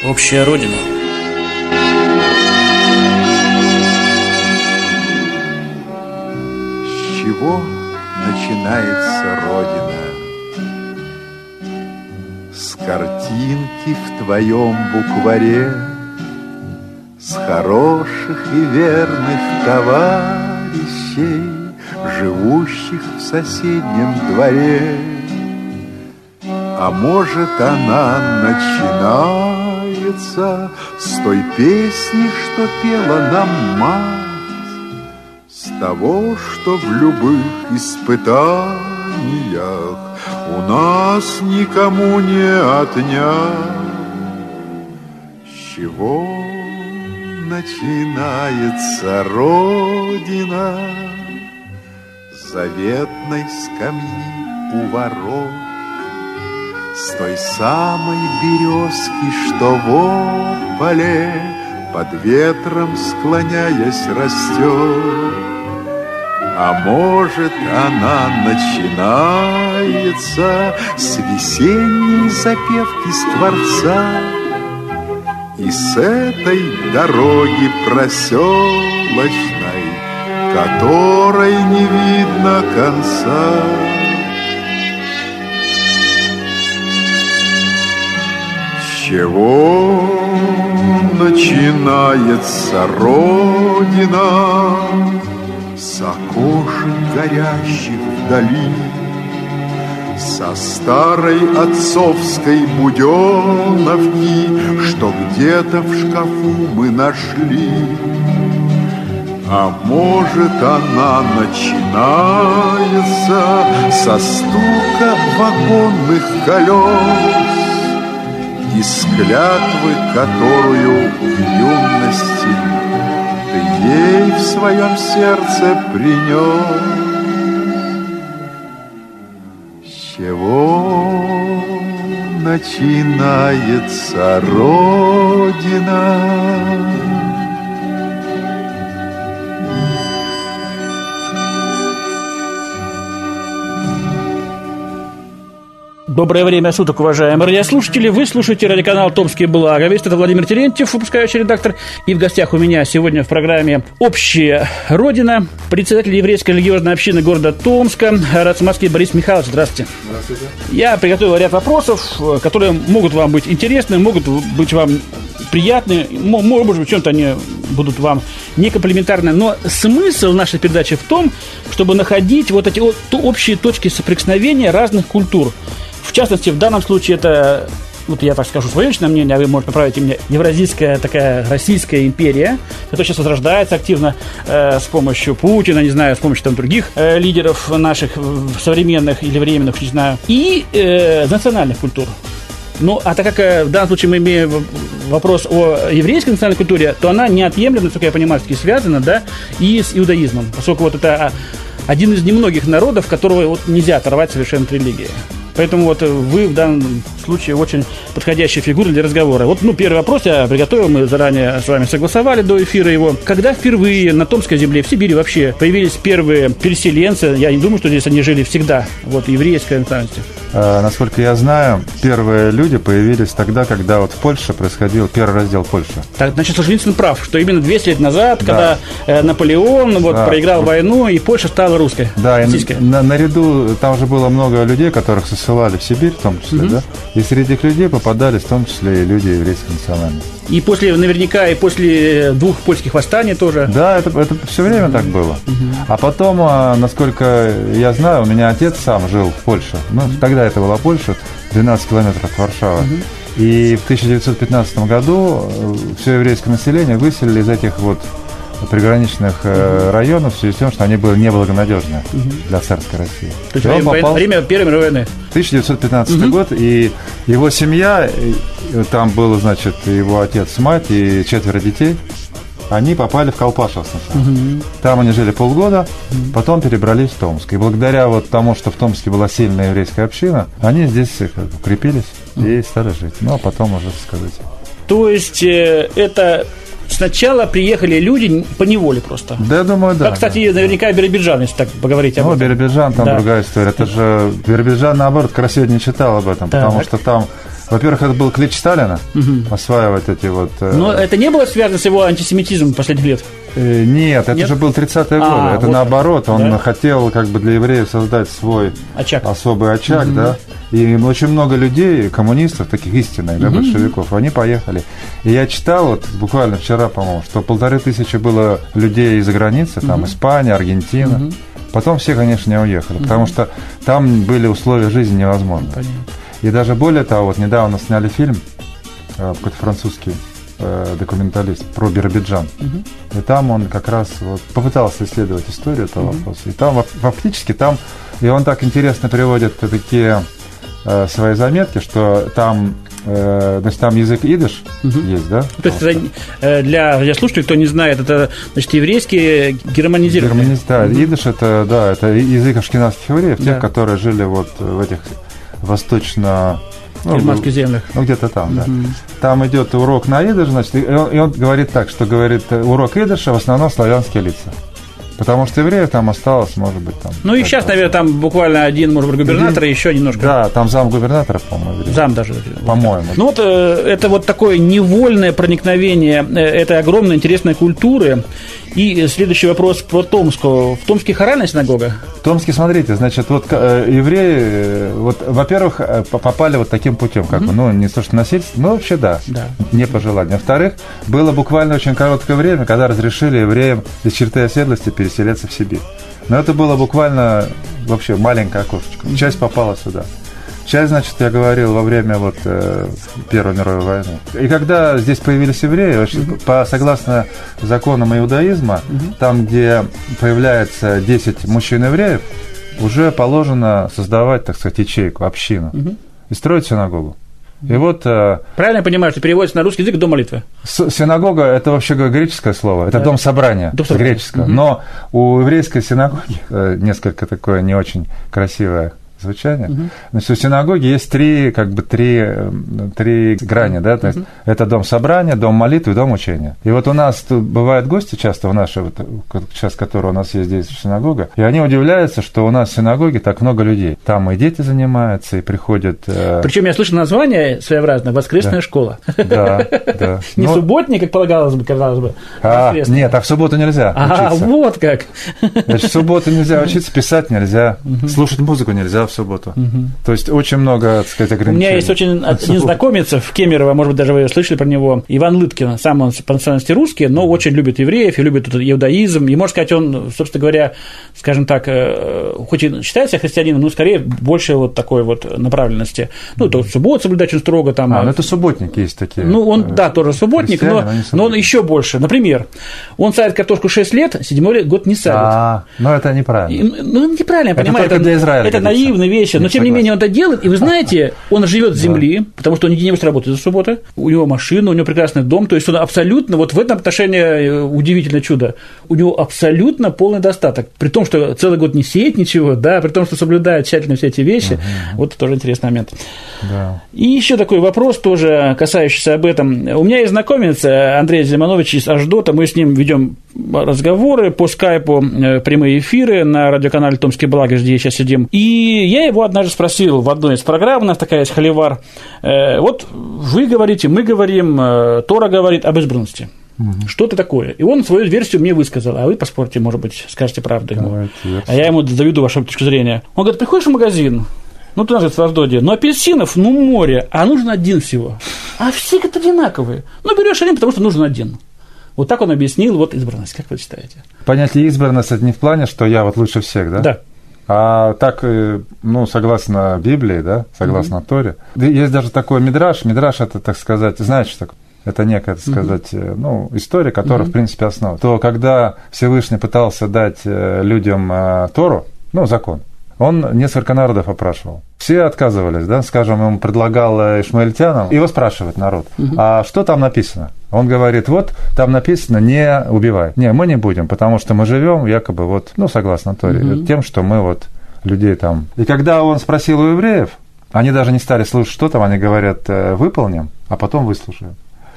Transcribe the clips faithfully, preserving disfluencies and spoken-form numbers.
Общая Родина. С чего начинается Родина? С картинки в твоем букваре, с хороших и верных товарищей, живущих в соседнем дворе. А может, она начинается с той песни, что пела нам мать, с того, что в любых испытаниях у нас никому не отнять. С чего начинается Родина? С заветной скамьи у ворот, с той самой березки, что в поле под ветром склоняясь растет. А может, она начинается с весенней запевки скворца и с этой дороги проселочной, которой не видно конца. С чего начинается Родина? С окошек горящих вдали, со старой отцовской буденовки, что где-то в шкафу мы нашли. А может, она начинается со стука вагонных колес и с клятвы, которую в юности ты ей в своем сердце принес. С чего начинается Родина? Доброе время суток, уважаемые радиослушатели. Вы слушаете радиоканал «Томские благовести». Это Владимир Терентьев, выпускающий редактор. И в гостях у меня сегодня в программе «Общая Родина» председатель еврейской религиозной общины города Томска, Раци Москвы Борис Михайлович. Здравствуйте. Здравствуйте. Я приготовил ряд вопросов, которые могут вам быть интересны, могут быть вам приятны, может быть, в чем-то они будут вам не комплементарны. Но смысл нашей передачи в том, чтобы находить вот эти вот общие точки соприкосновения разных культур. В частности, в данном случае это, вот я так скажу свое личное мнение, а вы можете поправить меня, Евразийская такая Российская империя, которая сейчас возрождается активно э, с помощью Путина, не знаю, с помощью там других э, лидеров наших современных или временных, не знаю, и э, национальных культур. Ну, а так как э, в данном случае мы имеем вопрос о еврейской национальной культуре, то она неотъемлемо, насколько я понимаю, связана, да, и с иудаизмом, поскольку вот это один из немногих народов, которого вот нельзя оторвать совершенно от религии. Поэтому вот вы в данном случае очень подходящая фигура для разговора. Вот, ну, первый вопрос я приготовил, мы заранее с вами согласовали до эфира его. Когда впервые на Томской земле, в Сибири вообще, появились первые переселенцы, я не думаю, что здесь они жили всегда, вот, еврейской национальности. А, насколько я знаю, первые люди появились тогда, когда вот в Польше происходил первый раздел Польши. Так, значит, Солженицын прав, что именно двести лет назад, да. когда э, Наполеон вот, да. проиграл войну, и Польша стала русской. Да, и на, наряду там уже было много людей, которых ссылали в Сибирь, в том числе, mm-hmm. да, и среди этих людей попадались в том числе и люди еврейской национальности. И после, наверняка, и после двух польских восстаний тоже. Да, это, это все время mm-hmm. так было. Mm-hmm. А потом, насколько я знаю, у меня отец сам жил в Польше. Ну, mm-hmm. тогда это была Польша, двенадцать километров от Варшавы. Mm-hmm. И в тысяча девятьсот пятнадцатом году все еврейское население выселили из этих вот приграничных э, районов в связи с тем, что они были неблагонадежны угу. для царской России. То есть время, попал... время Первой мировой войны. тысяча девятьсот пятнадцатый угу. год, и его семья, там был, значит, его отец, мать и четверо детей, они попали в Колпашево сначала. Угу. Там они жили полгода, угу. потом перебрались в Томск. И благодаря вот тому, что в Томске была сильная еврейская община, они здесь укрепились угу. и стали жить. Ну, а потом уже сказать. То есть э, это... Сначала приехали люди по неволе просто. Да, я думаю, да. Как, кстати, да. наверняка Биробиджан, если так поговорить об ну, этом. Ну, Биробиджан, там да. другая история. Это же Биробиджан, наоборот, Красивый не читал об этом, так. потому что там Во-первых, это был клич Сталина, угу. осваивать эти вот... Но э... это не было связано с его антисемитизмом последних лет? Э, нет, это Нет? же был тридцатые годы. А, это вот наоборот, он да? хотел как бы для евреев создать свой очаг. особый очаг, угу. да. И очень много людей, коммунистов, таких истинных, да, угу. большевиков, они поехали. И я читал, вот буквально вчера, по-моему, что полторы тысячи было людей из-за границы, там угу. Испания, Аргентина. Угу. Потом все, конечно, не уехали, угу. потому что там были условия жизни невозможны. Понятно. И даже более того, вот недавно сняли фильм, какой-то французский э, документалист про Биробиджан. Угу. И там он как раз вот попытался исследовать историю этого угу. вопроса. И там фактически там, и он так интересно приводит такие э, свои заметки, что там, э, значит, там язык идиш угу. есть, да? То есть вот. для, для слушателей, кто не знает, это, значит, еврейский германизированный. Германиз, да, угу. идиш это, да, это язык ашкеназских евреев, да. тех, которые жили вот в этих восточно... В германских землях. Ну, где-то там, угу. да. Там идет урок на идиш, значит, и он, и он говорит так, что говорит, урок идиша в основном славянские лица. Потому что евреев там осталось, может быть, там... Ну, и сейчас, наверное, там буквально один, может быть, губернатор, и еще немножко... Да, там зам губернатора, по-моему. Евреев. Зам даже. По-моему. Ну, вот это вот такое невольное проникновение этой огромной интересной культуры. И следующий вопрос про Томск. В Томске хоральная синагога? В Томске, смотрите, значит, вот евреи, вот, во-первых, попали вот таким путем, как бы, mm-hmm. ну, не то, что насильство, но вообще да, да, не по желанию. Во-вторых, было буквально очень короткое время, когда разрешили евреям из черты оседлости переселяться в Сибирь. Но это было буквально вообще маленькое окошечко. Часть попала сюда. Часть, значит, я говорил во время вот э, Первой мировой войны. И когда здесь появились евреи, mm-hmm. по, согласно законам иудаизма, mm-hmm. там, где появляется десять мужчин-евреев, уже положено создавать, так сказать, ячейку, общину mm-hmm. и строить синагогу. И вот, правильно я понимаю, что переводится на русский язык дом молитвы? Синагога – это вообще греческое слово, это да. дом собрания, дом собрания. Греческое. Угу. Но у еврейской синагоги несколько такое не очень красивое звучание. Угу. Значит, у синагоги есть три, как бы, три, три грани, да, то есть угу. это дом собрания, дом молитвы и дом учения. И вот у нас тут бывают гости часто в нашей, вот, сейчас, которые у нас есть здесь синагога, и они удивляются, что у нас в синагоге так много людей. Там и дети занимаются, и приходят... Причем я слышал название своеобразное «Воскресная да. школа». Да, да. Не субботник, как полагалось бы, казалось бы. Нет, а в субботу нельзя А, вот как. Значит, в субботу нельзя учиться, писать нельзя, слушать музыку нельзя в субботу. Угу. То есть очень много, так сказать, ограничений. У меня есть очень один знакомец в Кемерово, может быть, даже вы слышали про него, Иван Лыткин. Сам он по национальности русский, но очень любит евреев и любит иудаизм. И, можно сказать, он, собственно говоря, скажем так, хоть и считается христианином, но скорее больше вот такой вот направленности. Ну, то субботу соблюдать очень строго. Там, а, ну это субботники есть такие. Ну, он, да, тоже субботник, но, но он еще больше. Например, он садит картошку шесть лет, седьмой год не садит. А, ну это неправильно. И, ну, неправильно, я понимаю. Это, это, Израиля, это наивно. Вещи, но тем не менее он это делает, и вы знаете, он живет с земли, да. потому что он нигде не может работать за субботу, у него машина, у него прекрасный дом, то есть он абсолютно, вот в этом отношении удивительное чудо, у него абсолютно полный достаток, при том, что целый год не сеет ничего, да, при том, что соблюдает тщательно все эти вещи, угу. вот тоже интересный момент. Да. И еще такой вопрос тоже, касающийся об этом. У меня есть знакомец Андрей Зиманович из Ашдота, мы с ним ведем разговоры по скайпу, прямые эфиры на радиоканале «Томские блага», где сейчас сидим, и я его однажды спросил в одной из программ, у нас такая есть холивар, э, вот вы говорите, мы говорим, э, Тора говорит об избранности. Угу. Что это такое? И он свою версию мне высказал, а вы поспорьте, может быть, скажете правду ему. А я ему доведу вашу точку зрения. Он говорит, приходишь в магазин, ну, ты, говорит, в Ашдоде, но апельсинов, ну, море, а нужен один всего. А все как-то одинаковые. Ну, берешь один, потому что нужен один. Вот так он объяснил вот избранность. Как вы считаете? Понятие избранность – это не в плане, что я вот лучше всех, да? Да. А так, ну, согласно Библии, да, согласно mm-hmm. Торе, есть даже такой мидраш. Мидраш – это, так сказать, знаете, что такое? Это некая, так сказать, mm-hmm. ну, история, которая, mm-hmm. в принципе, основа. То, когда Всевышний пытался дать людям Тору, ну, закон, он несколько народов опрашивал. Все отказывались, да, скажем, ему предлагал ишмаэльтянам, его спрашивает народ, угу. а что там написано? Он говорит, вот там написано, не убивай. Не, мы не будем, потому что мы живем якобы вот, ну, согласно Торе, угу. тем, что мы вот людей там. И когда он спросил у евреев, они даже не стали слушать, что там, они говорят, выполним, а потом выслушаем.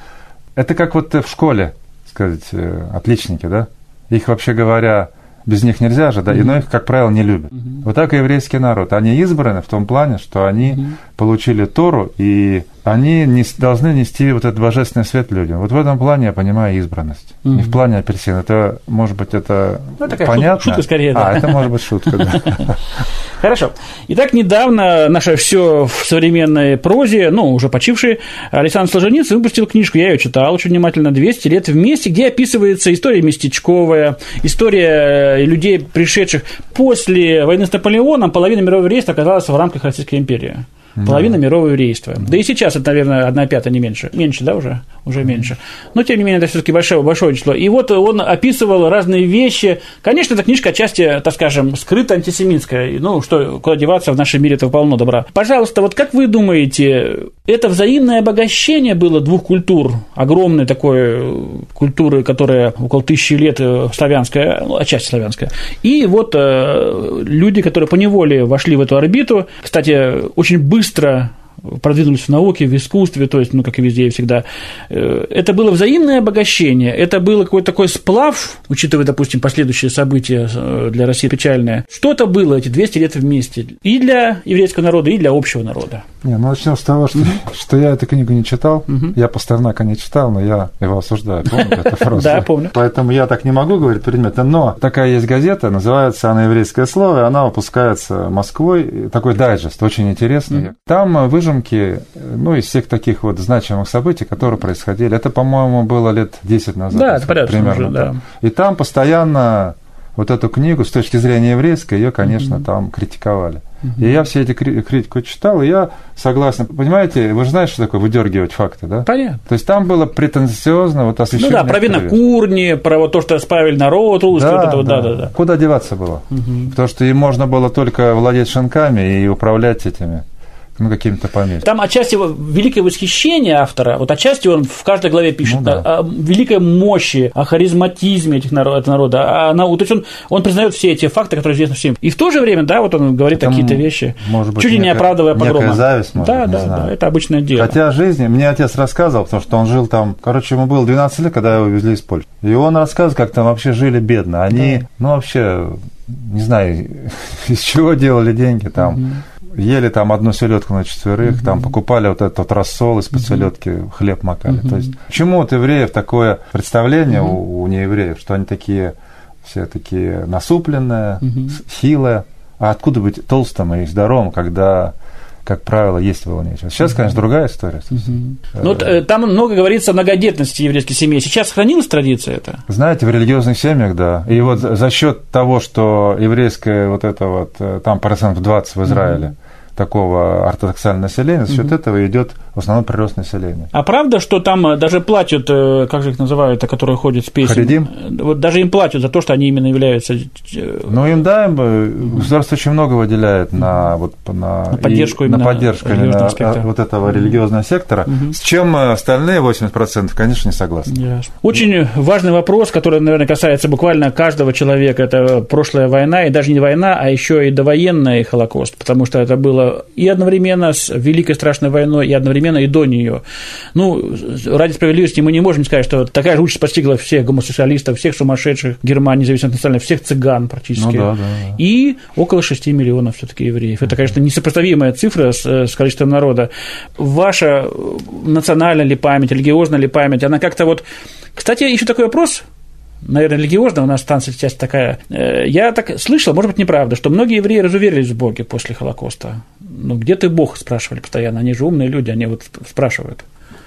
Это как вот в школе, сказать, отличники, да, их, вообще говоря, без них нельзя же, да, mm-hmm. но их, как правило, не любят. Mm-hmm. Вот так и еврейский народ. Они избраны в том плане, что они mm-hmm. получили Тору, и они не, должны нести вот этот божественный свет людям. Вот в этом плане я понимаю избранность. Mm-hmm. Не в плане апельсин. Это, может быть, это ну, понятно? Шутка скорее, да. А, это может быть шутка, да. Хорошо. Итак, недавно наше «Все в современной прозе», ну, уже почивший, Александр Солженицын выпустил книжку, я ее читал очень внимательно, «двести лет вместе», где описывается история местечковая, история людей, пришедших после войны с Наполеоном, половина мирового рейса оказалась в рамках Российской империи. Половина да. мирового еврейства. Да и сейчас это, наверное, одна пятая, не меньше. Меньше, да, уже? Уже меньше. Но, тем не менее, это все-таки большое, большое число. И вот он описывал разные вещи. Конечно, эта книжка отчасти, так скажем, скрыто антисемитская. Ну, что, куда деваться, в нашем мире этого полно добра. Пожалуйста, вот как вы думаете, это взаимное обогащение было двух культур, огромной такой культуры, которая около тысячи лет славянская, ну, отчасти славянская, и вот э, люди, которые поневоле вошли в эту орбиту, кстати, очень быстро быстро продвинулись в науке, в искусстве, то есть, ну, как и везде и всегда. Это было взаимное обогащение, это был какой-то такой сплав, учитывая, допустим, последующие события для России печальные. Что-то было эти двести лет вместе и для еврейского народа, и для общего народа. Не, ну, начнем с того, что, mm-hmm. что я эту книгу не читал, mm-hmm. я Пастернака не читал, но я его осуждаю, помните эту фразу? Да, помню. Поэтому я так не могу говорить предметно, но такая есть газета, называется она «Еврейское слово», и она выпускается Москвой, такой дайджест, очень интересный. Там выжимки, ну, из всех таких вот значимых событий, которые происходили. Это, по-моему, было лет десять назад. Да, это порядка примерно, уже, да. И там постоянно вот эту книгу, с точки зрения еврейской, ее, конечно, mm-hmm. там критиковали. Mm-hmm. И я все эти критику читал, и я согласен. Понимаете, вы же знаете, что такое выдергивать факты, да? Понятно. То есть там было претенциозно вот освещение. Ну да, про винокурни, про вот то, что справили народ русский, да, вот это, да, да, да. Куда деваться было? Mm-hmm. Потому что им можно было только владеть шинками и управлять этими, ну, какими-то помехами. Там отчасти великое восхищение автора, вот отчасти он в каждой главе пишет ну, да. о, о великой мощи, о харизматизме этих народ, этого народа. О, то есть он, он признает все эти факты, которые известны всем. И в то же время, да, вот он говорит это какие-то вещи, может быть, чуть ли не оправдывая погромы. Некая зависть, может, да, не да, знаю. Да, это обычное дело. Хотя жизни, мне отец рассказывал, потому что он жил там, короче, ему было двенадцать лет, когда его везли из Польши. И он рассказывал, как там вообще жили бедно. Они, да. ну, вообще, не знаю, из чего делали деньги там. Угу. Ели там одну селедку на четверых, uh-huh. там покупали вот этот вот рассол из-под uh-huh. селедки, хлеб макали. Uh-huh. То есть, почему от евреев такое представление uh-huh. у, у неевреев, что они такие все такие насупленные, uh-huh. хилые, а откуда быть толстым и здоровым, когда, как правило, есть было нечего. Сейчас, uh-huh. конечно, другая история. Uh-huh. Ну, вот, э, там много говорится о многодетности еврейской семьи. Сейчас сохранилась традиция эта? Знаете, в религиозных семьях, да. И вот за счет того, что еврейское вот это вот, там процентов двадцать в Израиле, uh-huh. такого ортодоксального населения, за счет угу. этого идет в основном прирост населения. А правда, что там даже платят, как же их называют, которые ходят с песней? Харидим? Вот даже им платят за то, что они именно являются... Ну, им, да, им государство очень много выделяет на, вот, на, на поддержку, и, именно на поддержку именно аспекта. Вот этого религиозного сектора, угу. с чем остальные восемьдесят процентов, конечно, не согласны. Ясно. Очень важный вопрос, который, наверное, касается буквально каждого человека, это прошлая война, и даже не война, а еще и довоенный Холокост, потому что это было и одновременно с Великой страшной войной, и одновременно и до нее. Ну, ради справедливости мы не можем сказать, что такая же участь постигла всех гомосексуалистов, всех сумасшедших Германии, независимо от национальности, всех цыган практически. Ну, да, да, да. И около шести миллионов все-таки евреев. Это, конечно, несопоставимая цифра с, с количеством народа. Ваша национальная ли память, религиозная ли память, она как-то вот... Кстати, еще такой вопрос. Наверное, религиозная у нас станция часть такая. Я так слышал, может быть, неправда, что многие евреи разуверились в Боге после Холокоста. Ну, где ты Бог, спрашивали постоянно. Они же умные люди, они вот спрашивают.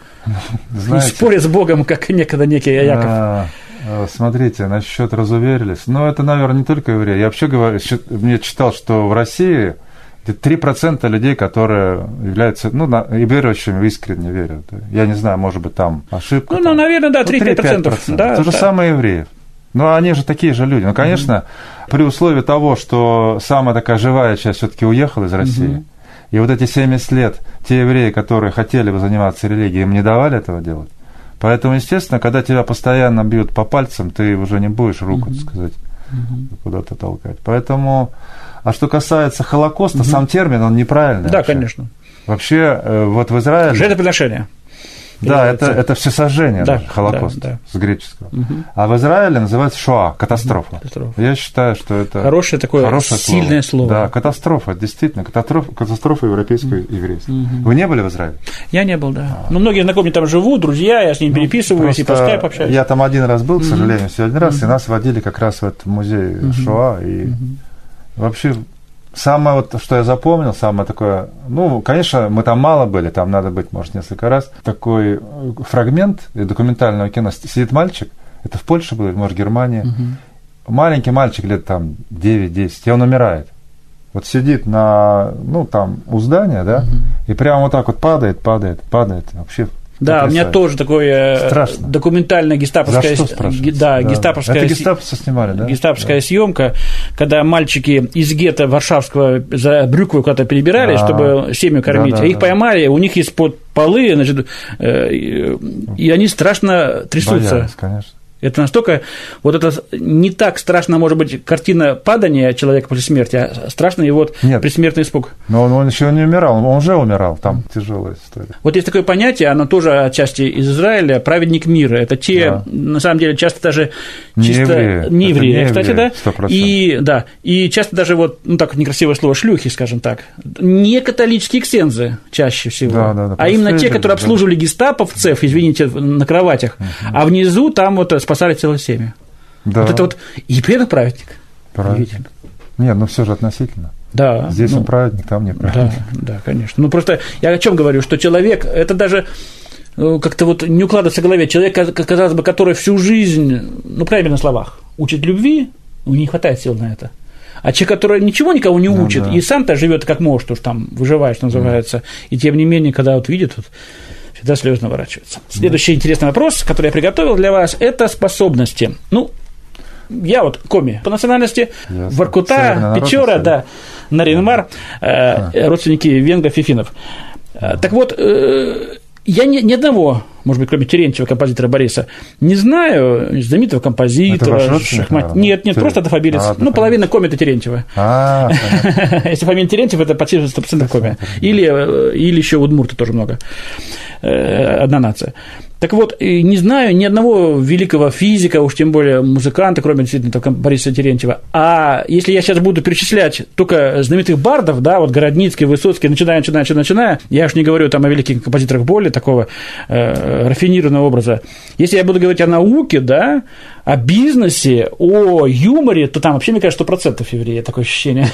Знаете, спорят с Богом, как некогда некий Яков. А, смотрите, насчет разуверились. Ну, это, наверное, не только евреи. Я вообще говорю, мне читал, что в России три процента людей, которые являются, ну, и верующими, искренне верят. Я не знаю, может быть, там ошибка. Ну, там. ну наверное, да, три-пять процентов. Да, То же да. самое евреев. Ну, они же такие же люди. Ну, конечно, mm-hmm. при условии того, что самая такая живая часть все-таки уехала из России, mm-hmm. и вот эти семьдесят лет, те евреи, которые хотели бы заниматься религией, им не давали этого делать. Поэтому, естественно, когда тебя постоянно бьют по пальцам, ты уже не будешь руку, mm-hmm. так сказать, mm-hmm. куда-то толкать. Поэтому... А что касается Холокоста, угу. сам термин, он неправильный. Да, вообще. конечно. Вообще, вот в Израиле... Жертвоприношение. Да, это, это всесожжение, да, даже, Холокост, да, да. с греческого. Угу. А в Израиле называется шоа, катастрофа. катастрофа. Я считаю, что это хорошее такое хорошее сильное слово. слово. Да, катастрофа, действительно, катастрофа, катастрофа европейского и еврейского. Угу. Вы не были в Израиле? Я не был, да. Но многие знакомые там живут, друзья, я с ними ну, переписываюсь и по скайпу общаюсь. Я там один раз был, к сожалению, всего один раз, угу. и нас водили как раз в этот музей угу. Шоа. И угу. вообще, самое, вот, что я запомнил, самое такое, ну, конечно, мы там мало были, там надо быть, может, несколько раз. Такой фрагмент документального кино. Сидит мальчик, это в Польше было, может, Германия. Угу. Маленький мальчик, лет там девять-десять, и он умирает. Вот сидит на, ну, там, у здания, да, угу. и прямо вот так вот падает, падает, падает. Вообще. Да, у меня тоже такое страшно. Документальная гестаповская, да, да, гестаповская, это гестаповцы снимали, да? Гестаповская да. съемка, когда мальчики из гетто Варшавского за Брюкву куда-то перебирались, а, чтобы семью кормить, да, да, а их да. поймали, у них из-под полы, значит, и они страшно трясутся. Боялись, конечно. Это настолько, вот это не так страшно, может быть, картина падания человека после смерти, а страшно его вот предсмертный испуг. Но он, он еще не умирал, он уже умирал, там тяжелая история. Вот есть такое понятие, оно тоже отчасти из Израиля, праведник мира. Это те, да. на самом деле, часто даже чисто не евреи, не кстати, евреи, да, и да, и часто даже вот, ну так некрасивое слово, шлюхи, скажем так, не католические ксензы чаще всего, да, да, да, а именно те, которые обслуживали гестаповцев, извините, на кроватях, угу. а внизу там вот спасали целые семьи. Да. Вот это вот и при этом праведник. Праведник. Нет, ну все же относительно. Да. Здесь ну, он праведник, там не праведник. Да, да, конечно. Ну просто я о чем говорю, что человек, это даже как-то вот не укладывается в голове. Человек, казалось бы, который всю жизнь, ну правильно на словах, учит любви, у него не хватает сил на это. А человек, который ничего никого не учит, ну, да. и сам-то живет как может, уж там выживает, что называется, да. и тем не менее, когда вот видит, вот, всегда слезы наворачиваются. Следующий да. интересный вопрос, который я приготовил для вас, это способности. Ну, я вот коми по национальности, Ясно. Воркута, Печора, да, Нарьян-Мар, э, а. родственники венгров и финнов. А. Так вот, э, я ни, ни одного, может быть, кроме Терентьева, композитора Бориса, не знаю, знаменитого композитора, шахмат... Нет, нет, просто альфабилец. А, ну, половина коми – это Терентьева. А, если фамилия Терентьев, это почти сто процентов коми. Или, или еще удмурты тоже много. Одна нация. Так вот, не знаю ни одного великого физика, уж тем более музыканта, кроме действительно только Бориса Терентьева. А если я сейчас буду перечислять только знаменитых бардов, да, вот Городницкий, Высоцкий, начиная, начиная, начиная, начиная, я уж не говорю там о великих композиторах более такого э, рафинированного образа. Если я буду говорить о науке, да, о бизнесе, о юморе, то там вообще, мне кажется, сто процентов евреи, такое ощущение.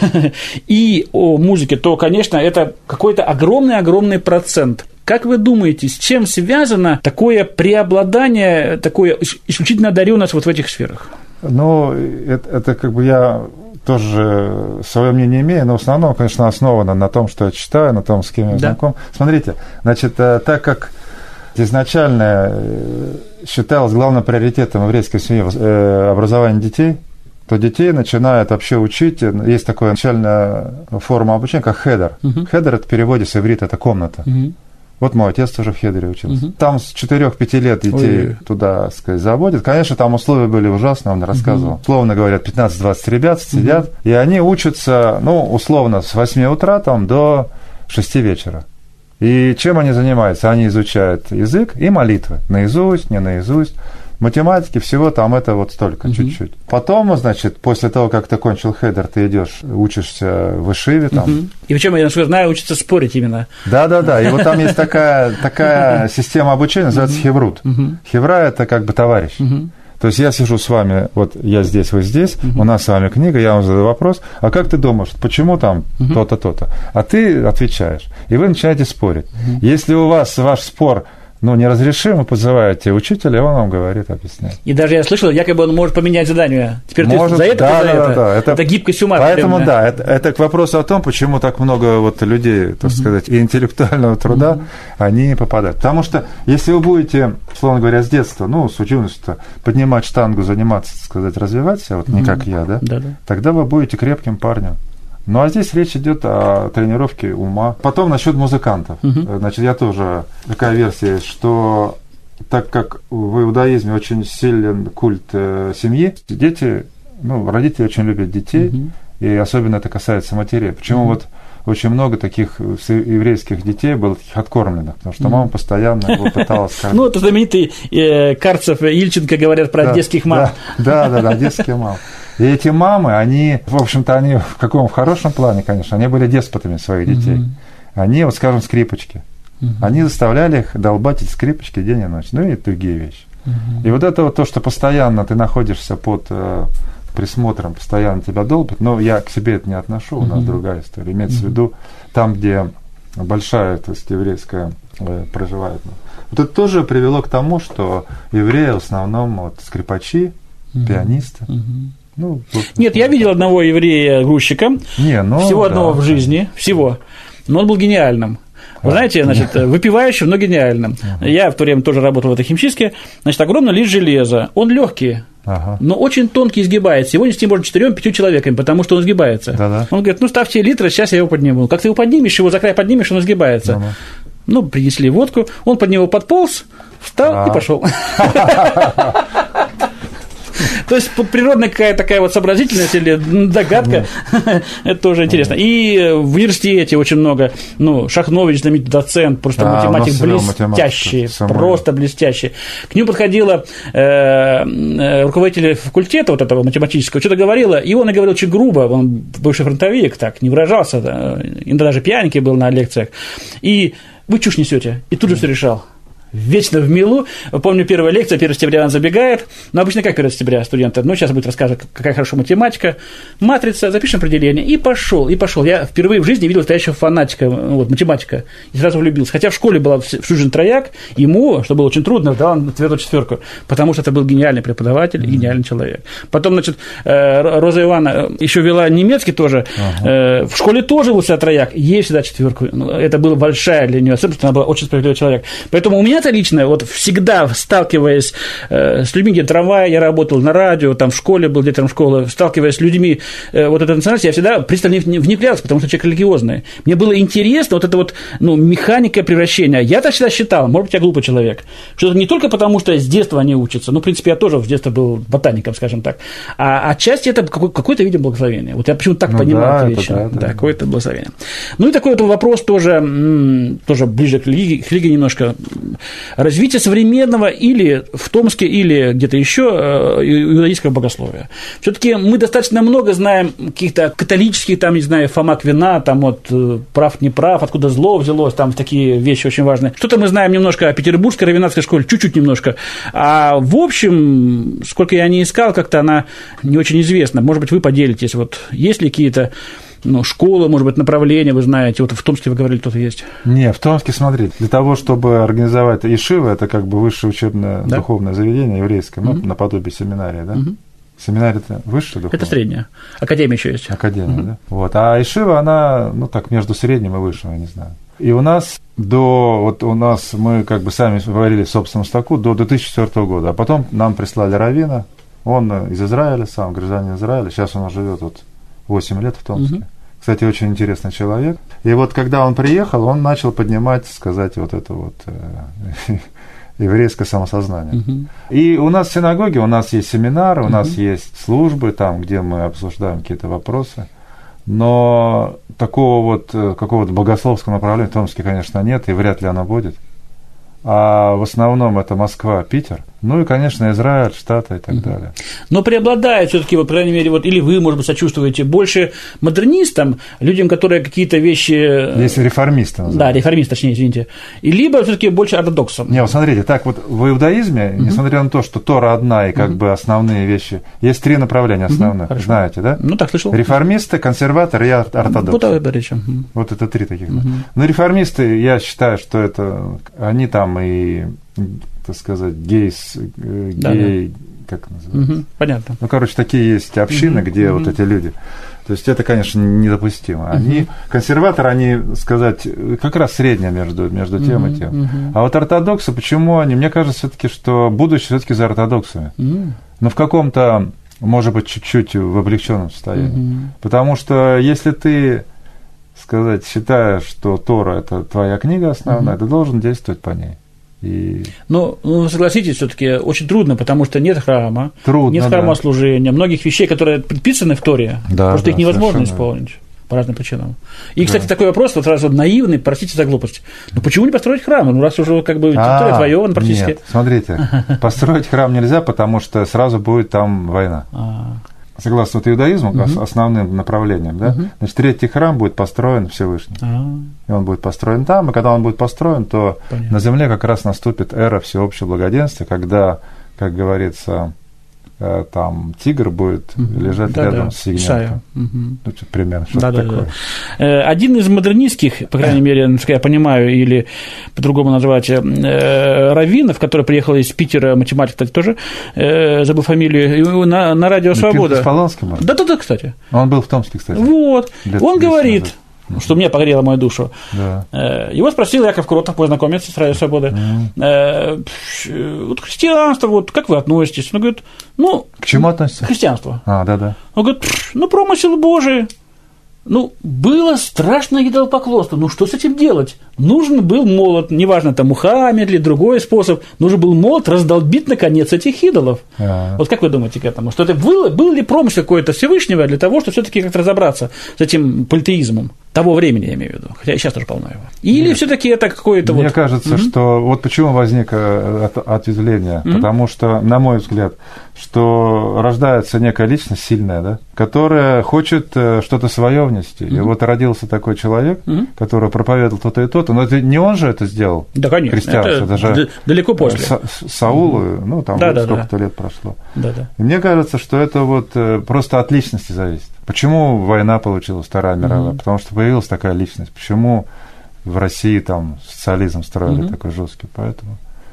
И о музыке, то, конечно, это какой-то огромный-огромный процент. Как вы думаете, с чем связано такое преобладание, такое исключительно одаренность вот в этих сферах? Ну, это, это как бы я тоже свое мнение имею, но в основном, конечно, основано на том, что я читаю, на том, с кем я да. знаком. Смотрите, значит, так как изначально считалось главным приоритетом еврейской семьи образование детей, то детей начинают вообще учить. Есть такая начальная форма обучения, как хедер. Угу. Хедер – это в переводе с иврита, это комната. Угу. Вот мой отец тоже в Хедере учился. Угу. Там с четырёх-пяти лет детей Ой. туда, так сказать, заводят. Конечно, там условия были ужасные, он рассказывал. Угу. Условно говоря, пятнадцать-двадцать ребят сидят, угу. и они учатся, ну, условно, с восьми утра там, до шести вечера. И чем они занимаются? Они изучают язык и молитвы. Наизусть, не наизусть. Математики всего там это вот столько, uh-huh. чуть-чуть. Потом, значит, после того, как ты кончил хедер, ты идешь, учишься в ишиве там. Uh-huh. И причем, я насколько знаю, учатся спорить именно. Да-да-да, и вот там есть такая, такая uh-huh. система обучения, называется uh-huh. хеврут. Uh-huh. Хевра – это как бы товарищ. Uh-huh. То есть я сижу с вами, вот я здесь, вы здесь, uh-huh. у нас с вами книга, я вам задаю вопрос, а как ты думаешь, почему там uh-huh. то-то, то-то? А ты отвечаешь, и вы начинаете спорить. Uh-huh. Если у вас ваш спор... ну, неразрешимо, вы позываете учителя, и он вам говорит, объясняет. И даже я слышал, якобы он может поменять задание. Теперь может, ты за это, да, за да, это. Да, это. Это гибкость ума. Поэтому, прям, да, это, это к вопросу о том, почему так много вот людей, так uh-huh. сказать, и интеллектуального труда, uh-huh. они попадают. Потому что, если вы будете, условно говоря, с детства, ну, с юности, поднимать штангу, заниматься, так сказать, развивать себя, вот uh-huh. не как я, да, да-да. тогда вы будете крепким парнем. Ну, а здесь речь идет о тренировке ума. Потом насчет музыкантов. Uh-huh. Значит, я тоже такая версия есть, что так как в иудаизме очень силен культ э, семьи, дети, ну, родители очень любят детей, uh-huh. и особенно это касается матерей. Почему uh-huh. вот очень много таких еврейских детей было таких откормленных, потому что мама постоянно его пыталась кормить. Ну, это знаменитый Карцев и Ильченко говорят про одесских мам. Да, да, да, одесские мамы. И эти мамы, они, в общем-то, они в каком в хорошем плане, конечно, они были деспотами своих детей. Они, вот скажем, скрипочки. Они заставляли их долбать эти скрипочки день и ночь, ну и другие вещи. И вот это вот то, что постоянно ты находишься под присмотром, постоянно тебя долбят, но я к себе это не отношу, у нас другая история. Имеется в виду там, где большая, то есть еврейская проживает. Вот это тоже привело к тому, что евреи в основном вот, скрипачи, пианисты. Ну, вот, Нет, я видел одного еврея-грузчика, не, ну, всего да, одного в жизни, всего, но он был гениальным. Вы знаете, значит, выпивающим, но гениальным. Uh-huh. Я в то время тоже работал в этой химчистке. Значит, огромный лист железа. Он легкий, uh-huh. но очень тонкий, изгибается. Его нести можно четырем-пятью человеками, потому что он изгибается. Uh-huh. Он говорит, ну, ставьте литр, сейчас я его подниму. Как ты его поднимешь, его за край поднимешь, он изгибается. Uh-huh. Ну, принесли водку, он под него подполз, встал uh-huh. и пошел. То есть природная какая-то такая вот сообразительность или догадка, mm. это тоже интересно. И в университете очень много, ну, Шахнович, знаменитый доцент, просто а, математик блестящий, просто блестящий. К нему подходила э, руководитель факультета вот этого математического, что-то говорила, и он и говорил очень грубо, он бывший фронтовик, так, не выражался, да, иногда даже пьяненький был на лекциях. И вы чушь несете, и тут же все решал. Вечно в милу. Помню, первая лекция, первого сентября он забегает. Но обычно как первого сентября студенты? Ну, сейчас будет рассказывать, какая хорошая математика. Матрица, запишем определение. И пошел, и пошел. Я впервые в жизни видел настоящего фанатика, вот, математика. И сразу влюбился. Хотя в школе была всю жизнь трояк, ему, что было очень трудно, дал он твердую четверку. Потому что это был гениальный преподаватель, mm-hmm. гениальный человек. Потом, значит, Роза Ивановна еще вела немецкий тоже. Uh-huh. В школе тоже был всегда трояк. Ей всегда четверку. Это была большая для нее особенность, она была очень справедливый человек. Поэтому у меня это лично, вот всегда сталкиваясь э, с людьми, где трамвай, я работал на радио, там в школе был директором школы, сталкиваясь с людьми э, вот этой национальности, я всегда пристально внедрялся, потому что человек религиозный. Мне было интересно вот эта вот, ну, механика превращения. Я так всегда считал, может быть, я глупый человек, что это не только потому, что с детства они учатся, ну, в принципе, я тоже с детства был ботаником, скажем так, а отчасти это какой- какое-то, видимо, благословение. Вот я почему-то так ну, понимал да, эти вещи. Да, да, да, какое-то благословение. Ну, и такой вот вопрос тоже, м- тоже ближе к религии, к религии немножко. Развитие современного или в Томске, или где-то еще иудаистского богословия. Все-таки мы достаточно много знаем каких-то католических, там, не знаю, Фома Квина, там вот прав, не прав, откуда зло взялось, там такие вещи очень важные. Что-то мы знаем немножко о петербургской раввинатской школе, чуть-чуть немножко. А в общем, сколько я не искал, как-то она не очень известна. Может быть, вы поделитесь, вот есть ли какие-то ну, школы, может быть, направления, вы знаете, вот в Томске вы говорили, кто-то есть. Не, в Томске, смотрите, для того, чтобы организовать ишива, это как бы высшее учебное да? духовное заведение еврейское, ну, mm-hmm. наподобие семинария, да? Mm-hmm. Семинария это высшее духовное? Это средняя. Академия еще есть. Академия, mm-hmm. да. Вот. А ишива, она, ну, так, между средним и высшим, я не знаю. И у нас до, вот у нас, мы как бы сами варили в собственном стоку до две тысячи четвёртого года, а потом нам прислали раввина, он из Израиля сам, гражданин Израиля, сейчас он живет вот восемь лет в Томске. Угу. Кстати, очень интересный человек. И вот когда он приехал, он начал поднимать, сказать, вот это вот э, еврейское самосознание. Угу. И у нас в синагоге, у нас есть семинары, у угу. нас есть службы, там, где мы обсуждаем какие-то вопросы. Но такого вот какого-то богословского направления в Томске, конечно, нет, и вряд ли оно будет. А в основном это Москва, Питер, ну и, конечно, Израиль, Штаты и так mm-hmm. далее. Но преобладает все-таки, вот, по крайней мере, вот, или вы, может быть, сочувствуете больше модернистам, людям, которые какие-то вещи… Если реформисты называют. Да, реформисты, точнее, извините. И либо все-таки больше ортодоксам. Не, вот смотрите, так вот в иудаизме, mm-hmm. несмотря на то, что Тора одна и как mm-hmm. бы основные вещи, есть три направления основных, mm-hmm. знаете, да? Ну, так слышал. Реформисты, консерваторы и ортодоксы. Вот это речь. Mm-hmm. Вот это три таких. Mm-hmm. Но реформисты, я считаю, что это, они там и, так сказать, гейс, гей, да, да. как называется? Угу, понятно. Ну, короче, такие есть общины, угу, где угу. вот эти люди. То есть это, конечно, недопустимо. Они, угу. консерваторы, они, сказать, как раз среднее между, между тем угу, и тем. Угу. А вот ортодоксы, почему они? Мне кажется, все-таки, что будущее все-таки за ортодоксами. Угу. Но в каком-то, может быть, чуть-чуть в облегченном состоянии. Угу. Потому что если ты, сказать, считаешь, что Тора – это твоя книга основная, угу. ты должен действовать по ней. И... Ну, ну, согласитесь, все-таки очень трудно, потому что нет храма, трудно, нет храмослужения, да. многих вещей, которые предписаны в Торе, да, просто да, их невозможно исполнить. по разным причинам. И, кстати, да. такой вопрос, вот сразу наивный, простите за глупость. Ну, почему не построить храм? Ну, раз уже как бы территория отвоевана практически. Нет, смотрите, построить храм нельзя, потому что сразу будет там война. Согласно вот иудаизму, угу. основным направлением, да, угу. значит, третий храм будет построен Всевышним. А-а-а. И он будет построен там, и когда он будет построен, то Понятно. На земле как раз наступит эра всеобщего благоденствия, когда, как говорится, там тигр будет угу. лежать да, рядом да. с ягненком. Угу. Ну, примерно что-то да, такое. Да, да. Один из модернистских, по крайней мере, насколько я понимаю, или по-другому назвать, раввинов, который приехал из Питера, математик, кстати, тоже, забыл фамилию, на, на радио «Свобода». С Полонским? Да-да-да, кстати. Он был в Томске, кстати. Вот. Он говорит... Назад. Что мне погрело мою душу. Да. Его спросил Яков Кротов, познакомиться с Радио Свобода. Mm. Вот христианство, вот как вы относитесь? Он говорит, ну... К чему относится? К христианству. А, да-да. Он говорит, ну, промысел Божий. Ну, было страшное идолопоклонство. Ну, что с этим делать? Нужен был молот, неважно, там, Мухаммед или другой способ, нужен был молот раздолбить, наконец, этих идолов. А-а-а. Вот как вы думаете к этому? Что это было, был ли промысел какой-то Всевышнего для того, чтобы все-таки как-то разобраться с этим политеизмом того времени, я имею в виду, хотя и сейчас тоже полно его. Или все-таки это какое-то Мне вот... кажется, mm-hmm. что вот почему возникло ответвление, mm-hmm. потому что, на мой взгляд, что рождается некая личность сильная, да, которая хочет что-то свое внести. Mm-hmm. И вот родился такой человек, mm-hmm. который проповедовал то-то и то-то, но это не он же это сделал. Да, конечно. Христианство, это даже далеко после. Са- Саулу, mm-hmm. ну, там да, вот да, сколько-то да. лет прошло. Да, да. И мне кажется, что это вот просто от личности зависит. Почему война получилась, Вторая мировая? Mm-hmm. Потому что появилась такая личность. Почему в России там социализм строили mm-hmm. такой жесткий? Поэтому.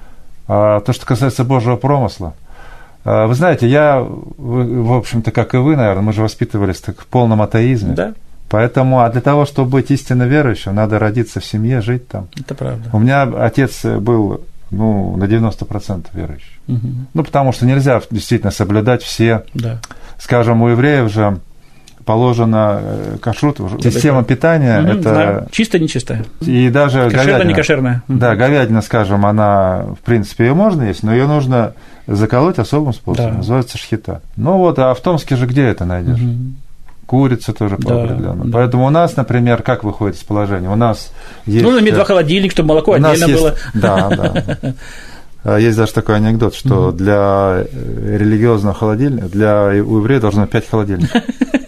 А то, что касается Божьего промысла, вы знаете, я, в общем-то, как и вы, наверное, мы же воспитывались так в полном атеизме. Да. Поэтому, а для того, чтобы быть истинно верующим, надо родиться в семье, жить там. Это правда. У меня отец был, ну, на девяносто процентов верующий. Угу. Ну, потому что нельзя действительно соблюдать все. Да. Скажем, у евреев же положена кашрут, система питания, угу, это... Знаю. Чистая, нечистая. И даже кошерная, говядина. не кошерная. Да, говядина, скажем, она, в принципе, ее можно есть, но ее нужно заколоть особым способом, да. называется шхита. Ну вот, а в Томске же где это найдешь? Угу. Курица тоже по да, определенному. да. Поэтому у нас, например, как выходит из положения? У нас есть... Нужно иметь два холодильника, чтобы молоко отдельно есть... было. Да, да. Есть даже такой анекдот, что для религиозного холодильника, для у еврея должно быть пять холодильников.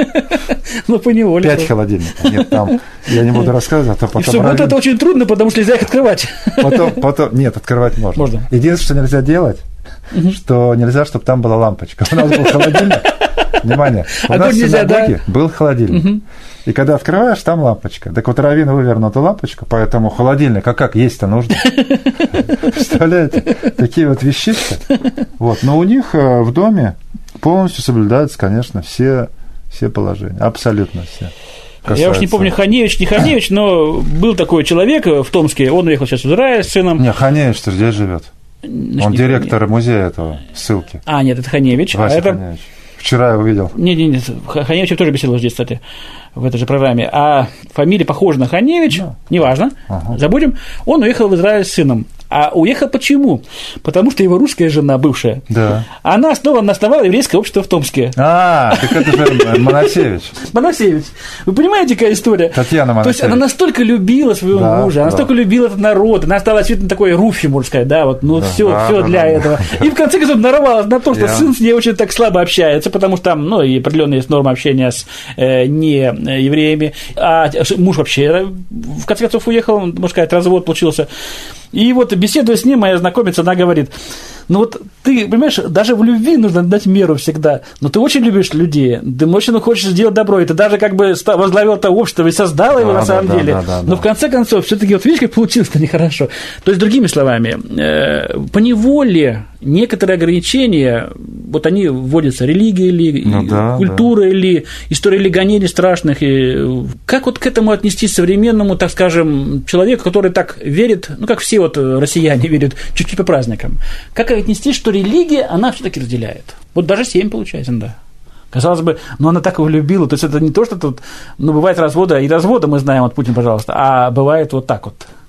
Ну, поневоле. Пять холодильников. Нет, там, я не буду рассказывать, а то потом... И в субботу равен... это очень трудно, потому что нельзя их открывать. Потом, потом... Нет, открывать можно. Можно. Единственное, что нельзя делать, угу. что нельзя, чтобы там была лампочка. У нас был холодильник. Внимание, у нас в синагоге был холодильник. Угу. И когда открываешь, там лампочка. Так вот, раввин вывернул эту лампочку, поэтому холодильник, а как есть-то нужно? Представляете? Такие вот вещички. Вот. Но у них в доме полностью соблюдаются, конечно, все, все положения. Абсолютно все. Касается. Я уж не помню, Ханевич, не Ханевич, но был такой человек в Томске, он уехал сейчас в Израиль с сыном. Не, Ханевич-то здесь живет. Значит, он директор Ханевич. Музея этого, ссылки. А, нет, это Ханевич. Вася а это... Ханевич. Вчера я увидел. Нет, нет, нет, Ханевич тоже беседовал здесь, кстати, в этой же программе. А фамилия похожа на Ханевич, да. неважно, ага. забудем. Он уехал в Израиль с сыном. А уехал почему? Потому что его русская жена, бывшая, да. она снова основала еврейское общество в Томске. А, так это же Моносевич. Моносевич. Вы понимаете, какая история? Татьяна Моносевич. То есть она настолько любила своего да, мужа, она да. настолько любила этот народ, она стала действительно такой руфи, можно сказать, да, вот, ну, да, все, да, все да, для да, этого. Да. И в конце концов нарвалась на то, что Я... сын с ней очень так слабо общается, потому что там, ну, и определенные есть нормы общения с э, не евреями, а муж вообще, в конце концов, уехал, можно сказать, развод получился. И вот, беседуя с ним, моя знакомица, она говорит, ну вот ты, понимаешь, даже в любви нужно дать меру всегда, но ты очень любишь людей, ты очень хочешь сделать добро, и ты даже как бы возглавил это общество и создал его да, на самом да, деле, да, да, но да. в конце концов, все-таки вот видишь, как получилось-то нехорошо. То есть, другими словами, э, поневоле некоторые ограничения, вот они вводятся, религия ли, ну, да, культура да. или история ли гонений страшных, и как вот к этому отнестись современному, так скажем, человеку, который так верит, ну, как все вот россияне верят, чуть-чуть по праздникам, как отнестись, что религия, она все-таки разделяет. Вот даже семь получается, да. Казалось бы, но она так его любила, то есть это не то, что тут, ну, бывает развода, и развода мы знаем от Путина, пожалуйста, а бывает вот так вот.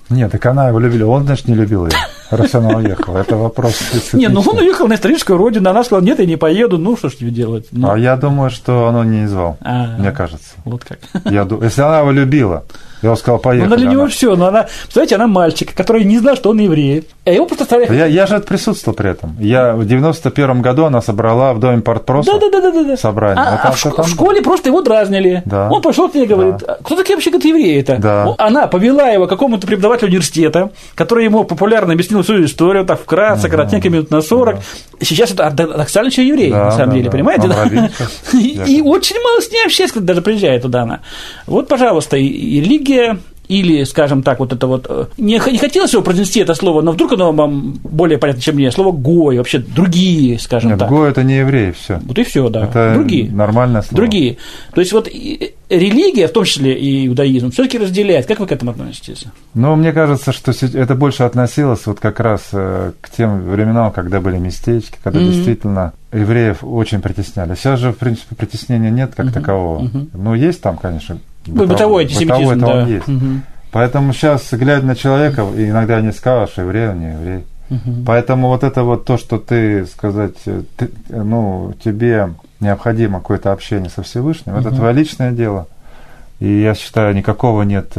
Нет, так она его любила, он, значит, не любил ее, раз она уехала. Это вопрос специфичный. Не, ну он уехал на историческую родину, она сказала, нет, я не поеду, ну что ж тебе делать? Ну. А я думаю, что она не звал, А, мне кажется. Вот как. Я думаю, если она его любила, я сказал, поехали. Ну, для него она. все, но она, представляете, она мальчик, который не знал, что он еврей. А его просто оставляли. Я, я же присутствовал при этом. Я в девяносто первом году она собрала в доме партпроса Да, да, да, да, да. собрание. А, А там а в, что шк- там? в школе просто его дразнили. Да. Он пошел к ней и говорит, Да. кто такие вообще, говорит, евреи-то? Да. Ну, она повела его к какому-то преподавателю университета, который ему популярно объяснил всю историю, так вкратце, ага. коротенько, минут на сорок. Да. Сейчас это ортодоксальный еврей, да, на самом да, деле, да. понимаете? Да? И, и да. очень мало с ней общается, когда даже приезжает туда она. Вот, пожалуйста, и, и религия. Или, скажем так, вот это вот... Не, не хотелось его произнести это слово, но вдруг оно вам более понятно, чем мне. Слово «гой», вообще другие, скажем Нет, так. «гой» – это не евреи, все. Вот и все, да. Это другие. Нормальное слово. Другие. То есть, вот религия, в том числе и иудаизм, все-таки разделяет. Как вы к этому относитесь? Ну, мне кажется, что это больше относилось вот как раз к тем временам, когда были местечки, когда mm-hmm. действительно евреев очень притесняли. Сейчас же, в принципе, притеснения нет как mm-hmm. такового. Mm-hmm. Ну, есть там, конечно, бытовой, бытовой антисемитизм, бытовой, да. Он есть. Mm-hmm. Поэтому сейчас, глядя на человека, иногда не скажешь, еврей он, не еврей. Uh-huh. Поэтому вот это вот то, что ты, сказать, ты, ну, тебе необходимо какое-то общение со Всевышним, uh-huh. это твое личное дело. И я считаю, никакого нет,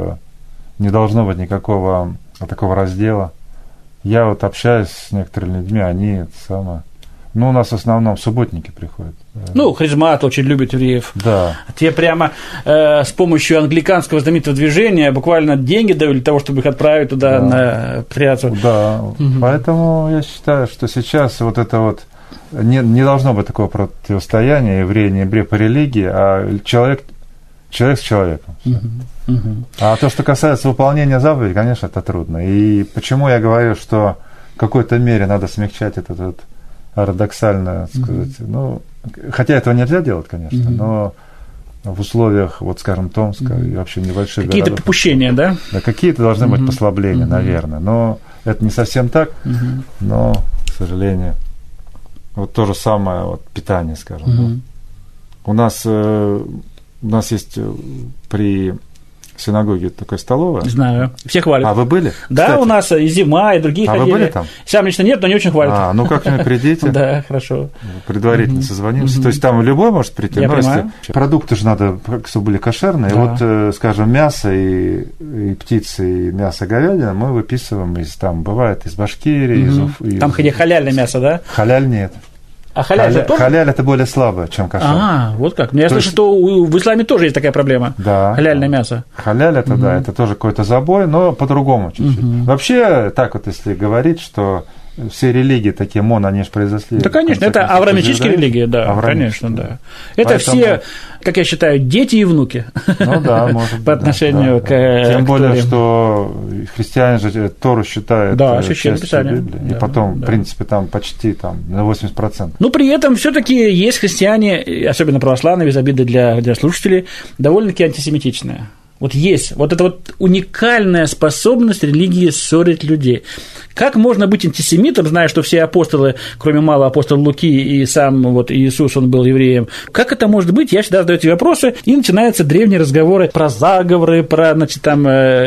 не должно быть никакого такого раздела. Я вот общаюсь с некоторыми людьми, они это самое... Ну, у нас в основном субботники приходят. Ну, харизмат очень любит евреев. Да. Те прямо э, с помощью англиканского знаменитого движения буквально деньги дали для того, чтобы их отправить туда да. на пряцу. Да, угу. Поэтому я считаю, что сейчас вот это вот не, не должно быть такого противостояния еврей, не еврей по религии, а человек, человек с человеком. Угу. Угу. А то, что касается выполнения заповедей, конечно, это трудно. И почему я говорю, что в какой-то мере надо смягчать этот вот парадоксально сказать, mm-hmm. ну, хотя этого нельзя делать, конечно, mm-hmm. но в условиях, вот, скажем, Томска mm-hmm. и вообще небольших какие-то городов, попущения, да? Да, какие-то должны mm-hmm. быть послабления, mm-hmm. наверное, но это не совсем так, mm-hmm. но, к сожалению, вот то же самое, вот, питание, скажем, mm-hmm. да. у нас, э, у нас есть при синагоге такая столовая. Знаю. Все хвалят. А вы были? Да, кстати. У нас и зима, и другие а ходили. А вы были там? Сам лично нет, но не очень хвалят. А, ну как-нибудь придите. Да, хорошо. Предварительно созвонимся. То есть там любой может прийти. Я понимаю. Продукты же надо, чтобы были кошерные. Вот, скажем, мясо и птицы, и мясо говядина мы выписываем из, там, бывает, из Башкирии. Там где халяльное мясо, да? Халяль нет. А халяль, халяль, тоже? халяль это более слабое, чем кошер. А, вот как. Я слышу, есть... что в исламе тоже есть такая проблема. Да. Халяльное мясо. Халяль это, угу. да, это тоже какой-то забой, но по-другому чуть-чуть. Угу. Вообще, так вот, если говорить, что все религии такие моно, они же произошли. Да, конечно, это авраамические религии, да, конечно, да. Это Поэтому... все, как я считаю, дети и внуки. Ну да, может быть. По отношению да, к... Да. Тем более, что христиане же Тору считают да, частью Библии. И да, потом, да. в принципе, там почти там, на восемьдесят процентов. Ну, при этом все-таки есть христиане, особенно православные, без обиды для, для слушателей, довольно-таки антисемитичные. Вот есть вот эта вот уникальная способность религии ссорить людей. Как можно быть антисемитом, зная, что все апостолы, кроме малого апостола Луки и сам вот Иисус, он был евреем? Как это может быть? Я всегда задаю эти вопросы, и начинаются древние разговоры про заговоры, про, значит, там,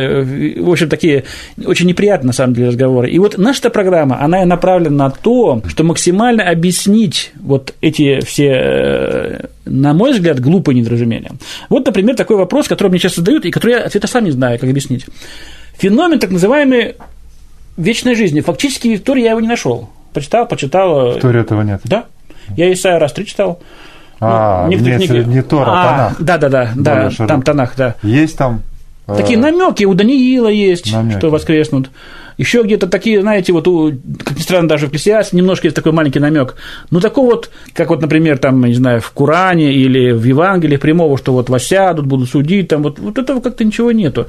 э, в общем, такие очень неприятные, на самом деле, разговоры. И вот наша программа, она направлена на то, что максимально объяснить вот эти все, э, на мой взгляд, глупые недоразумения. Вот, например, такой вопрос, который мне сейчас задают, и который я ответа сам не знаю, как объяснить. Феномен так называемый вечной жизни. Фактически в Торе я его не нашел. Почитал, почитал. В Торе этого нет? Да. Я Исайя раз три читал. А, ну, не, книги... не Тора, а Танах. Да, да, да, да, там Танах, да. Есть там. Такие намеки у Даниила есть, намеки. Что воскреснут. Еще где-то такие, знаете, вот, у, как ни странно, даже в Экклесиасте немножко есть такой маленький намек. Ну, такой вот, как вот, например, там, не знаю, в Коране или в Евангелии прямого, что вот воссядут, будут судить, там, вот, вот этого как-то ничего нету.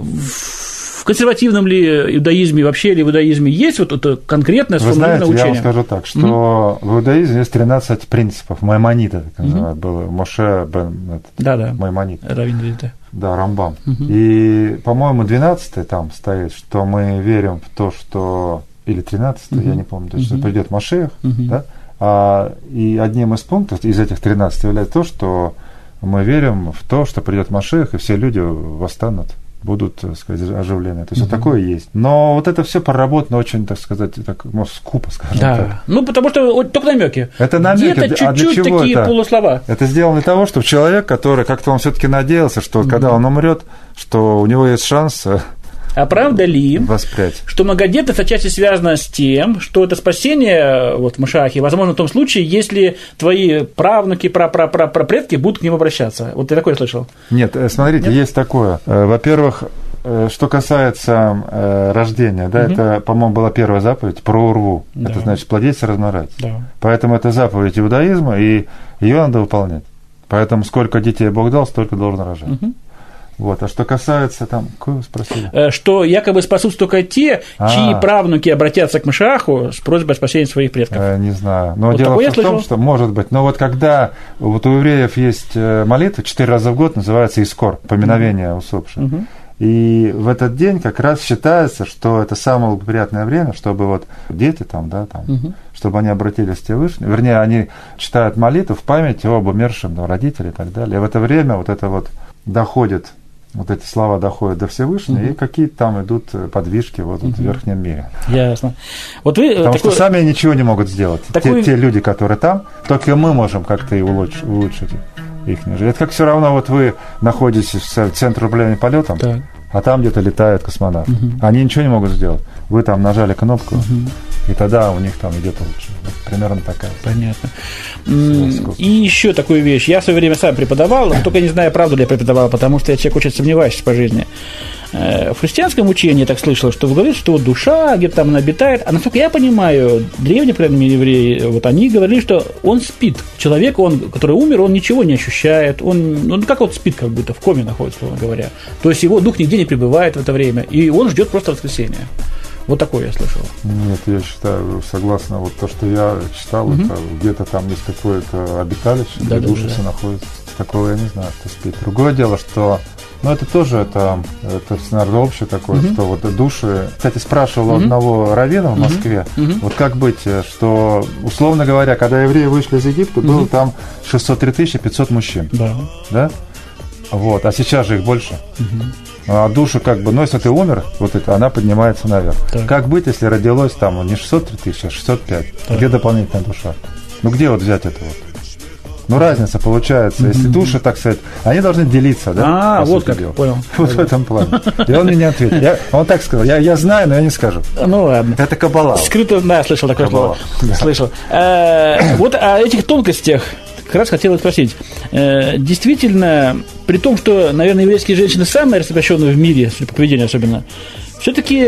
В консервативном ли иудаизме вообще, или в иудаизме есть вот это конкретное сформулированное учение? Я вам скажу так, что mm-hmm. в иудаизме есть тринадцать принципов, Маймонида, так называют, mm-hmm. было, Моше бен да-да. Маймонид. Раввин, да. Да, Рамбам. Угу. И, по-моему, двенадцатый там стоит, что мы верим в то, что... Или тринадцатый, угу. я не помню, то, что угу. придет Машиах, угу. да? А, и одним из пунктов из этих тринадцати является то, что мы верим в то, что придет Машиах, и все люди восстанут будут, так сказать, оживлены. То есть, mm-hmm. вот такое есть. Но вот это все проработано очень, так сказать, так, ну, скупо, скажем да. так. Ну, потому что только намеки. Это намеки. Где-то чуть-чуть а для чего такие это? полуслова. Это сделано для того, чтобы человек, который как-то он все-таки надеялся, что mm-hmm. когда он умрет, что у него есть шанс. А правда ли, воспрять. Что многодетность отчасти связана с тем, что это спасение вот, в Машахе возможно в том случае, если твои правнуки, прапрапрапредки будут к ним обращаться? Вот ты такое слышал? Нет, смотрите, Нет? есть такое. Во-первых, что касается рождения, да, угу. это, по-моему, была первая заповедь про урву. Да. Это значит плодиться, размножать. Да. Поэтому это заповедь иудаизма, и ее надо выполнять. Поэтому сколько детей Бог дал, столько должен рожать. Угу. Вот. А что касается, там, кого вы спросили? Что якобы спасут только те, а. чьи правнуки обратятся к Машиаху с просьбой о спасении своих предков. Э, не знаю. Но вот дело в том, что, может быть, но вот когда вот у евреев есть молитва, четыре раза в год, называется Искор, поминовение угу. усопших. Угу. И в этот день как раз считается, что это самое благоприятное время, чтобы вот дети там, да, там, угу. чтобы они обратились к Всевышнему. Вернее, они читают молитву в память об умершем, ну, родителей и так далее. И в это время вот это вот доходит, вот эти слова доходят до Всевышнего, угу. и какие-то там идут подвижки вот, угу. в верхнем мире. Ясно. Вот вы Потому такой... что сами ничего не могут сделать. Такой... Те, те люди, которые там, только мы можем как-то и улучшить, улучшить их жизнь. Это как все равно вот вы находитесь в центре управления полетом, так. а там где-то летают космонавты. Угу. Они ничего не могут сделать. Вы там нажали кнопку, угу. и тогда у них там идет лучше. Вот примерно такая. Понятно. И еще такую вещь. Я в свое время сам преподавал, только не знаю, правду ли я преподавал, потому что я человек очень сомневающийся по жизни. В христианском учении я так слышал, что говорит, что душа где-то там она обитает. А насколько я понимаю, древние, по крайней мере, евреи, вот они говорили, что он спит. Человек, он, который умер, он ничего не ощущает. Он, он как вот спит, как будто в коме находится, словно говоря. То есть его дух нигде не пребывает в это время, и он ждет просто воскресения. Вот такое я слышал. Нет, я считаю, согласно вот то, что я читал, угу. это где-то там есть какое-то обиталище, да, где да, души да. все находятся. Такого я не знаю, кто спит. Другое дело, что ну, это тоже, это, это наверное, общее такое, uh-huh. что вот души... Кстати, спрашивал uh-huh. одного раввина в Москве, uh-huh. вот как быть, что, условно говоря, когда евреи вышли из Египта, uh-huh. было там шестьсот три тысячи пятьсот мужчин, да. да? Вот, а сейчас же их больше. Uh-huh. А душа как бы, ну, если ты умер, вот это, она поднимается наверх. Так. Как быть, если родилось там не шестьсот три тысячи, а шестьсот пять? Так. Где дополнительная душа? Ну, где вот взять это вот? Ну, разница получается. Mm-hmm. Если души, так сказать, они должны делиться, да? А, вот как, дела. Понял. Вот в этом плане. И он мне не ответил. Я, он так сказал, я, я знаю, но я не скажу. Ну, ладно. Это каббала. Скрыто, да, слышал такое слово. Да. Слышал. Вот о этих тонкостях как раз хотел спросить. Действительно, при том, что, наверное, еврейские женщины самые распрещенные в мире, по поведению особенно, все-таки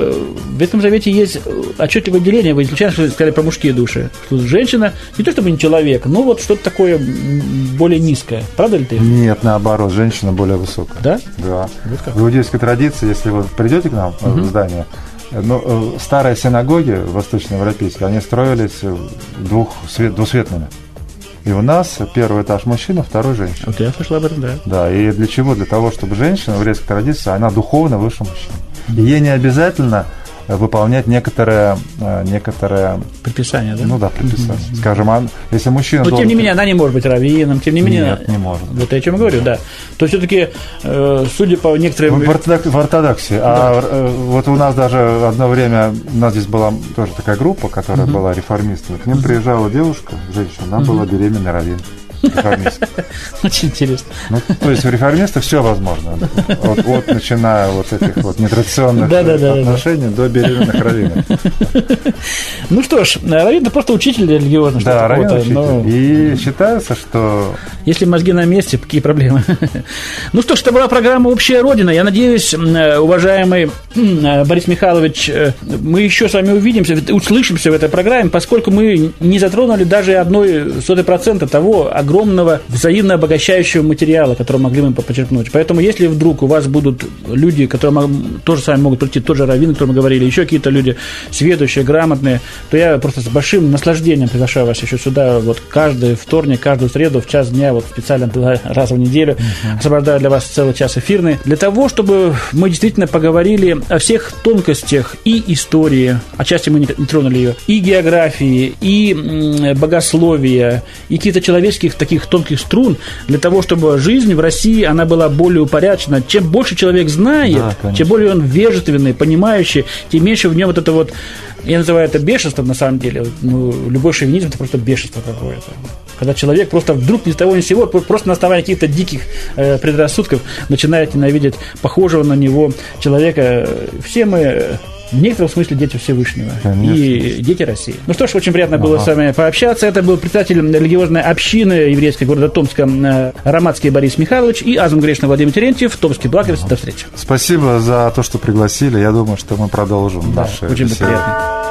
в Ветхом Завете есть отчетливое деление. Вы не случайно сказали про мужские души. Что женщина не то чтобы не человек, но вот что-то такое более низкое. Правда ли ты? Нет, наоборот, женщина более высокая. Да? Да. Вот как? В иудейской традиции, если вы придете к нам угу. в здание, ну, старые синагоги восточноевропейские, они строились двух, двусветными. И у нас первый этаж мужчина, второй женщина. Вот я слышал об этом, да. Да, и для чего? Для того, чтобы женщина в еврейской традиции, она духовно выше мужчин. И ей не обязательно выполнять некоторые, некоторые... Предписания, да? Ну да, предписания. Mm-hmm. Скажем, а если мужчина... Но, должен... тем не менее, она не может быть раввином, тем не менее... Нет, не может. Вот о чем я говорю, да. да. То есть, все-таки, э, судя по некоторым... В, ортодок... в ортодоксии. Да. А э, вот у нас даже одно время, у нас здесь была тоже такая группа, которая mm-hmm. была реформистами. К ним mm-hmm. приезжала девушка, женщина, она mm-hmm. была беременной раввин. Очень интересно. Ну, то есть у реформистов все возможно. Вот, вот начиная вот этих вот нетрадиционных да, да, да, отношений да. до беременных раввинов. Ну что ж, раввин – это просто учитель религиозный. Да, раввин учитель. Но... И считается, что… Если мозги на месте, какие проблемы? Ну что ж, это была программа «Общая Родина». Я надеюсь, уважаемый Борис Михайлович, мы еще с вами увидимся, услышимся в этой программе, поскольку мы не затронули даже одной сотой процента того огромного взаимно обогащающего материала, который могли мы почерпнуть. Поэтому, если вдруг у вас будут люди, которые тоже с вами могут прийти, тот же раввин, о котором мы говорили, еще какие-то люди сведущие, грамотные, то я просто с большим наслаждением приглашаю вас еще сюда, вот каждый вторник, каждую среду в час дня, вот специально два раза в неделю, uh-huh. освобождаю для вас целый час эфирный, для того, чтобы мы действительно поговорили о всех тонкостях и истории, отчасти мы не тронули ее, и географии, и богословия, и каких-то человеческих таких тонких струн для того, чтобы жизнь в России, она была более упорядочена. Чем больше человек знает, да, чем более он вежественный, понимающий, тем меньше в нем вот это вот, я называю это бешенство на самом деле. Ну, любой шовинизм – это просто бешенство какое-то. Когда человек просто вдруг ни с того ни с сего, просто на основании каких-то диких э, предрассудков начинает ненавидеть похожего на него человека. Все мы в некотором смысле дети Всевышнего. Конечно. И дети России. Ну что ж, очень приятно ага. было с вами пообщаться. Это был председатель религиозной общины еврейской города Томска Ромацкий Борис Михайлович и Азм Грешный Владимир Терентьев. Томский Благовест. Ага. До встречи. Спасибо за то, что пригласили. Я думаю, что мы продолжим да, наши очень беседы. приятно.